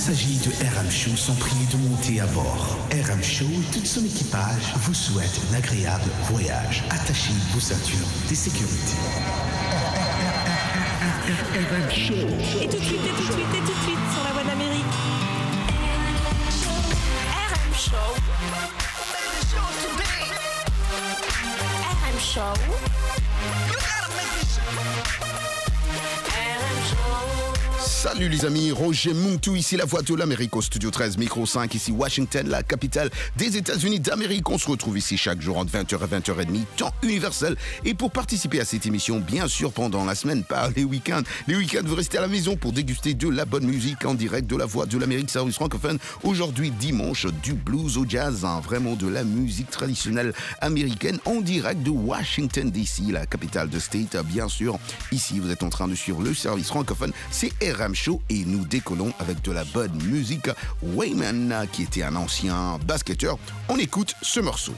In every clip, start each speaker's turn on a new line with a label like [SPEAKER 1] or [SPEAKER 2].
[SPEAKER 1] passagers de RM Show sont priés de monter à bord. RM Show et tout son équipage vous souhaitent un agréable voyage. Attachez vos ceintures de sécurité. RM Show.
[SPEAKER 2] Et tout de suite, sur la voie d'Amérique. RM Show. RM Show.
[SPEAKER 3] Salut les amis, Roger Muntu ici, la voix de l'Amérique au studio 13, micro 5, ici Washington, la capitale des États-Unis d'Amérique. On se retrouve ici chaque jour entre 20h et 20h30, temps universel. Et pour participer à cette émission, bien sûr, pendant la semaine, pas les week-ends. Les week-ends, vous restez à la maison pour déguster de la bonne musique en direct de la voix de l'Amérique, service francophone. Aujourd'hui, dimanche, du blues au jazz, vraiment de la musique traditionnelle américaine en direct de Washington DC, la capitale de State, bien sûr. Ici, vous êtes en train de suivre le service francophone, c'est RM Show et nous décollons avec de la bonne musique. Wayman, qui était un ancien basketteur, on écoute ce morceau.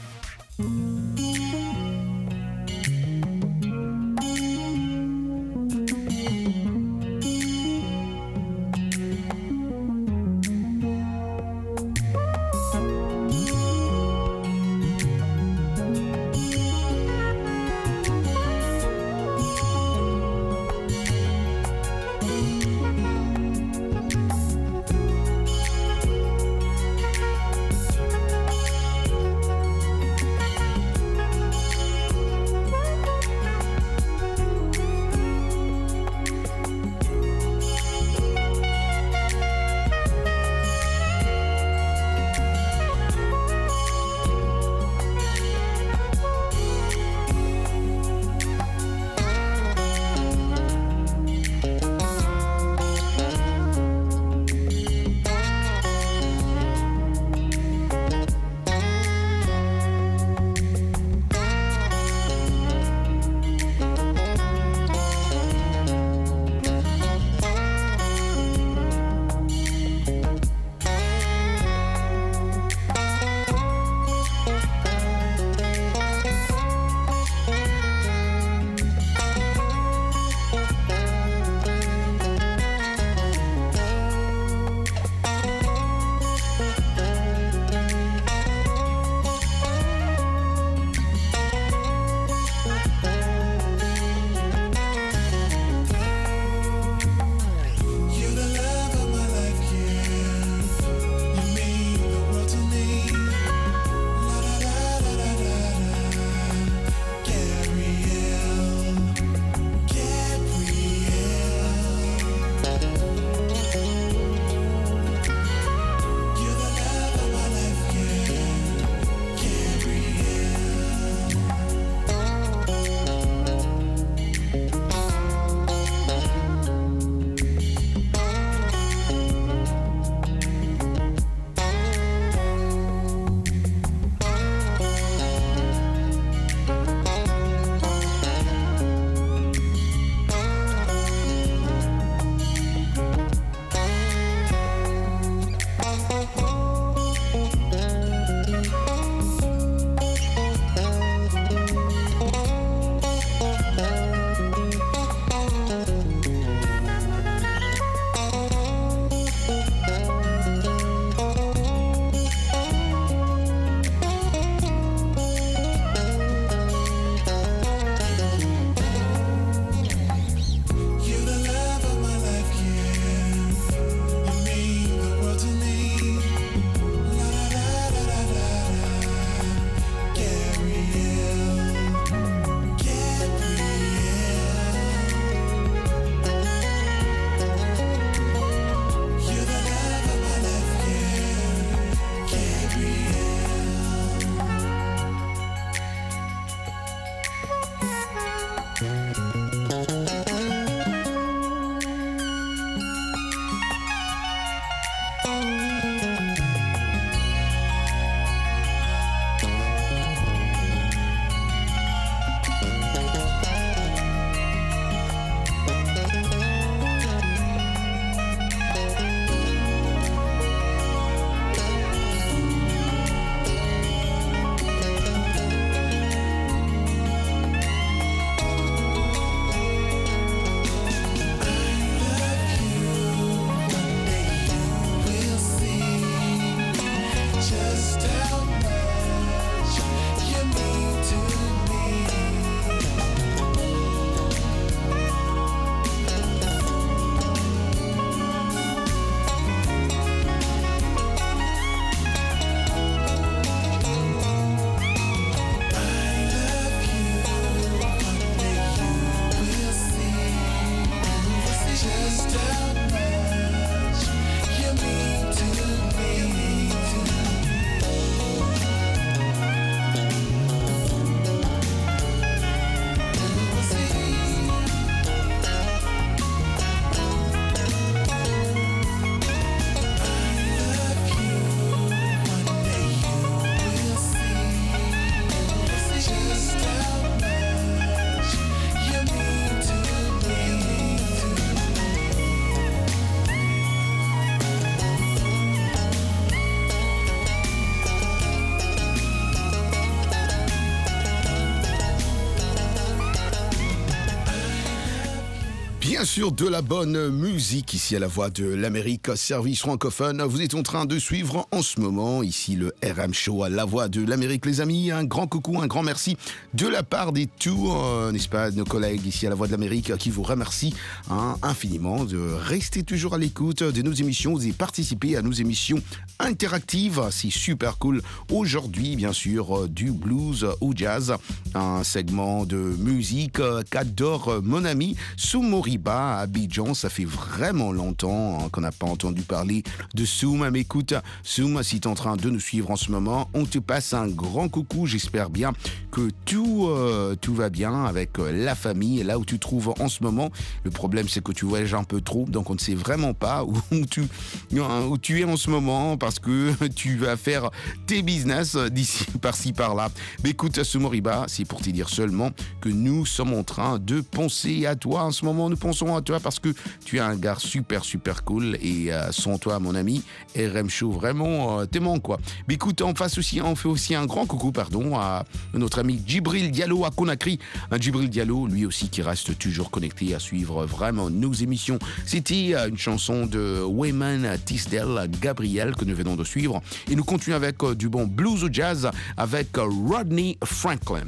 [SPEAKER 3] Bien sûr, de la bonne musique ici à la Voix de l'Amérique, service francophone. Vous êtes en train de suivre en ce moment ici le RM Show à la Voix de l'Amérique, les amis. Un grand coucou, un grand merci de la part des tous, n'est-ce pas, nos collègues ici à la Voix de l'Amérique qui vous remercient infiniment de rester toujours à l'écoute de nos émissions et participer à nos émissions interactives. C'est super cool. Aujourd'hui, bien sûr, du blues au jazz, un segment de musique qu'adore mon ami Soumoriba à Abidjan. Ça fait vraiment longtemps qu'on n'a pas entendu parler de Soum. Mais écoute, Soum, si tu es en train de nous suivre en ce moment, on te passe un grand coucou. J'espère bien que tout va bien avec la famille, là où tu te trouves en ce moment. Le problème, c'est que tu voyages un peu trop, donc on ne sait vraiment pas où tu es en ce moment parce que tu vas faire tes business d'ici, par-ci, par-là. Mais écoute, Soumoriba, c'est pour te dire seulement que nous sommes en train de penser à toi. En ce moment, nous pensons à toi parce que tu es un gars super, super cool et sans toi, mon ami, RM Show, vraiment, t'aimant, quoi. Mais écoute, on fait aussi un grand coucou, à notre ami Djibril Diallo à Conakry. Djibril Diallo, lui aussi, qui reste toujours connecté à suivre vraiment nos émissions. C'était une chanson de Wayman Tisdale, Gabriel, que nous venons de suivre. Et nous continuons avec du bon blues ou jazz avec Rodney Franklin.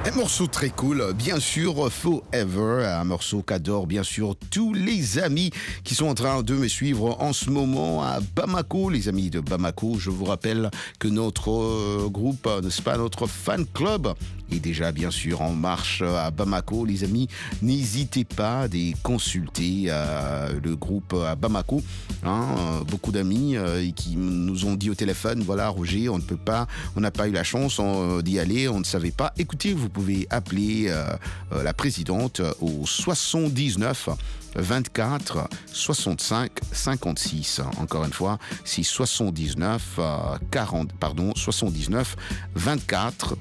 [SPEAKER 3] Un morceau très cool, bien sûr, Forever, un morceau qu'adorent bien sûr tous les amis qui sont en train de me suivre en ce moment à Bamako. Les amis de Bamako, je vous rappelle que notre groupe, n'est-ce pas, notre fan club est déjà bien sûr en marche à Bamako. Les amis, n'hésitez pas à consulter le groupe à Bamako. Beaucoup d'amis qui nous ont dit au téléphone, voilà Roger, on n'a pas eu la chance d'y aller, on ne savait pas. Écoutez, vous pouvez appeler la présidente au 79 24 65 56. Encore une fois, c'est 79 24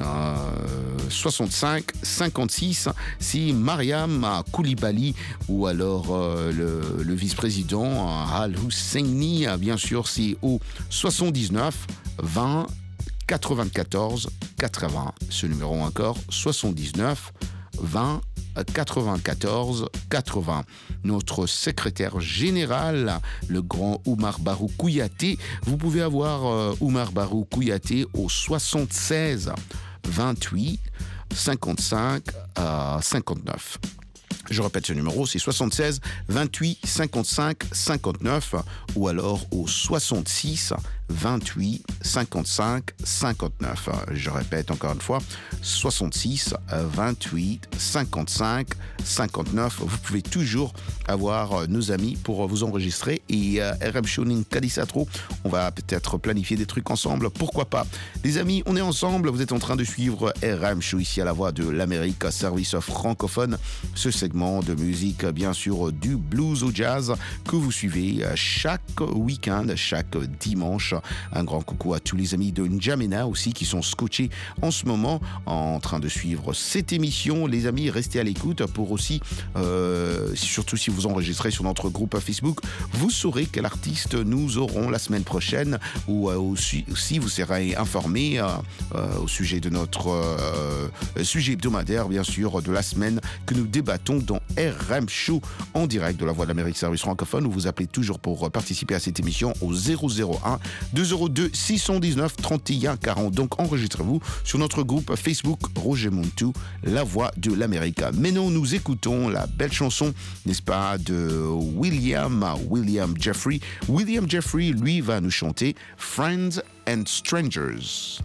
[SPEAKER 3] 65 56. C'est Mariam Koulibaly ou alors le vice-président Al Husseini. Bien sûr, c'est au 79 20 94 80. Ce numéro encore, 79 20 94 80. Notre secrétaire général, le grand Oumar Barou Kouyaté. Vous pouvez avoir Oumar Barou Kouyaté au 76 28 55 59. Je répète ce numéro, c'est 76 28 55 59 ou alors au 66 28 55 59. Je répète encore une fois, 66 28 55 59. Vous pouvez toujours avoir nos amis pour vous enregistrer et RM Shonin Kadisatro, on va peut-être planifier des trucs ensemble, pourquoi pas. Les amis, on est ensemble, vous êtes en train de suivre RM Show ici à la Voix de l'Amérique, service francophone, ce segment de musique, bien sûr, du blues au jazz que vous suivez chaque week-end, chaque dimanche. Un grand coucou à tous les amis de N'Djamena aussi qui sont scotchés en ce moment en train de suivre cette émission. Les amis, restez à l'écoute pour aussi, surtout si vous enregistrez sur notre groupe Facebook, vous saurez quel artiste nous aurons la semaine prochaine ou aussi vous serez informé au sujet de notre sujet hebdomadaire, bien sûr, de la semaine que nous débattons dans RM Show en direct de la Voix de l'Amérique service francophone, où vous appelez toujours pour participer à cette émission au 001 202 619 31 40. Donc enregistrez-vous sur notre groupe Facebook Roger Muntu, la Voix de l'Amérique. Maintenant, nous écoutons la belle chanson, n'est-ce pas, de William Jeffrey. William Jeffrey, lui, va nous chanter Friends and Strangers.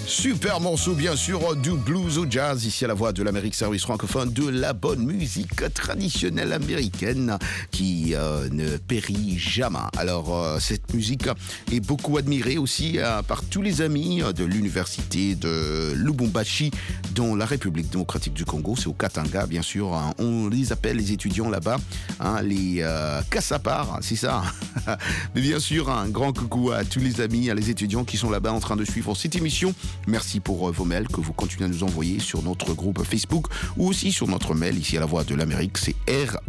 [SPEAKER 3] Super morceau, bien sûr, du blues au jazz, ici à la Voix de l'Amérique, service francophone, de la bonne musique traditionnelle américaine qui ne périt jamais. Alors, cette musique est beaucoup admirée aussi par tous les amis de l'université de Lubumbashi, dans la République démocratique du Congo. C'est au Katanga, bien sûr. Hein. On les appelle, les étudiants là-bas, hein, les Kassapars, c'est ça. Mais bien sûr, un grand coucou à tous les amis, à les étudiants qui sont là-bas en train de suivre cette émission. Merci pour vos mails que vous continuez à nous envoyer sur notre groupe Facebook ou aussi sur notre mail ici à la Voix de l'Amérique. C'est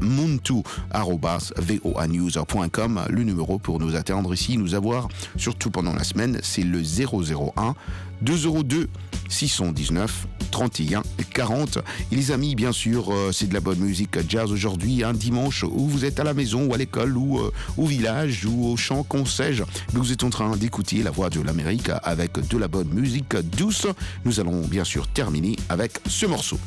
[SPEAKER 3] rmuntu@voanews.com. Le numéro pour nous atteindre ici, nous avoir, surtout pendant la semaine, c'est le 001 202 619 31 40. Et les amis, bien sûr, c'est de la bonne musique jazz aujourd'hui, un dimanche où vous êtes à la maison ou à l'école ou au village ou au champ, qu'on sais-je. Vous êtes en train d'écouter la Voix de l'Amérique avec de la bonne musique douce. Nous allons bien sûr terminer avec ce morceau.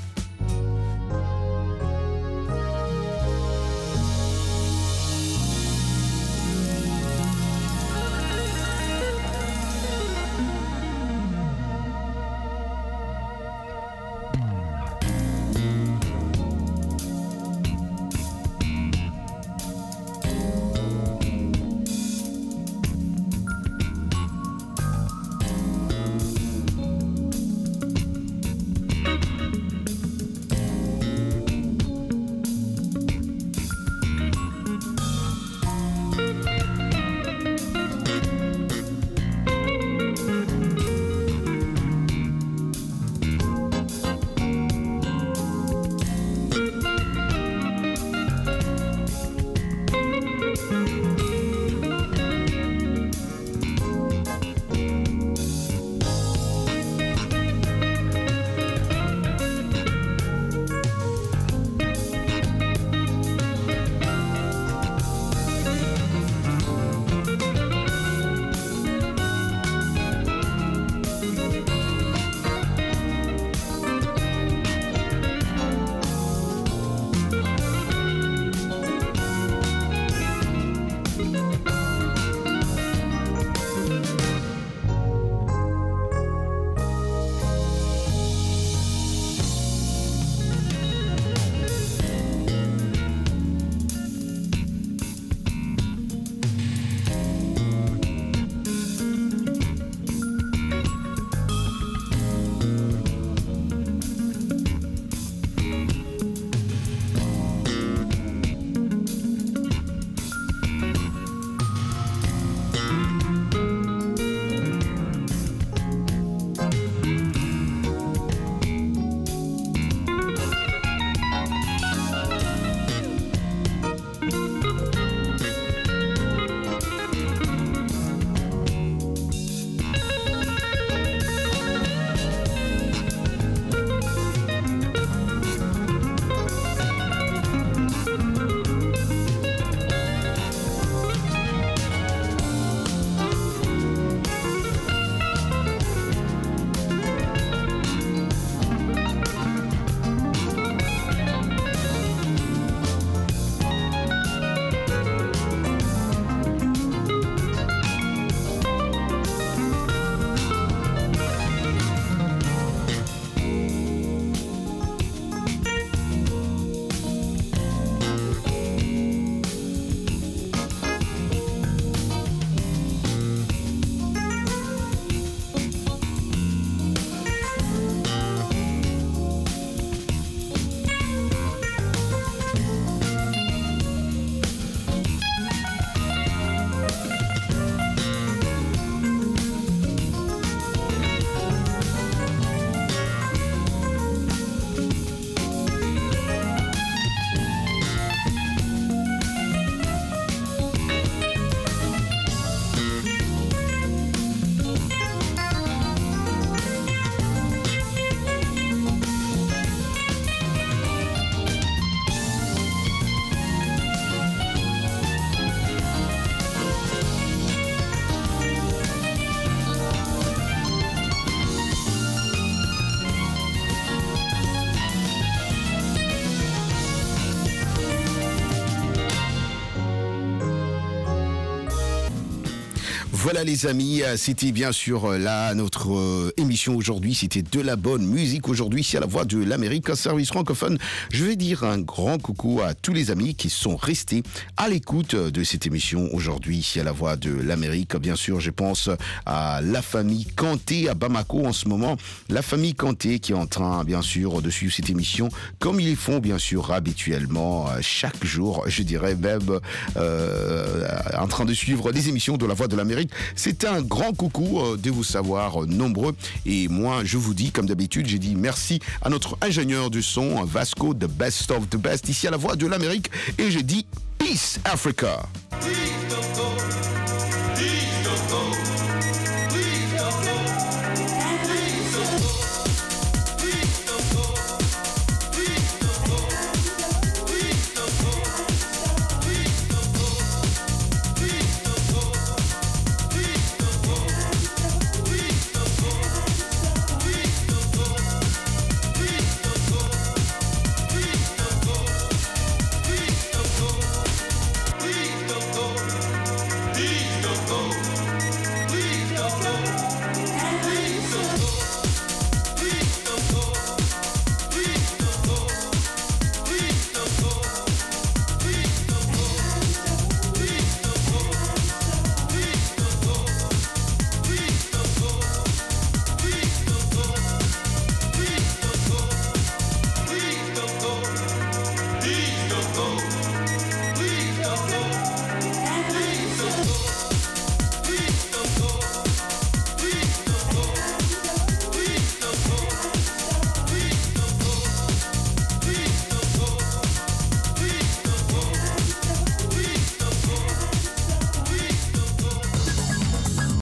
[SPEAKER 3] Voilà les amis, c'était bien sûr là notre émission aujourd'hui, c'était de la bonne musique aujourd'hui ici à la Voix de l'Amérique, un service francophone. Je vais dire un grand coucou à tous les amis qui sont restés à l'écoute de cette émission aujourd'hui ici à la Voix de l'Amérique. Bien sûr, je pense à la famille Kanté à Bamako en ce moment, la famille Kanté qui est en train bien sûr de suivre cette émission comme ils les font bien sûr habituellement chaque jour, je dirais même en train de suivre les émissions de la Voix de l'Amérique. C'est un grand coucou de vous savoir nombreux. Et moi, je vous dis, comme d'habitude, j'ai dit merci à notre ingénieur du son, Vasco, the best of the best, ici à la Voix de l'Amérique. Et j'ai dit, Peace Africa.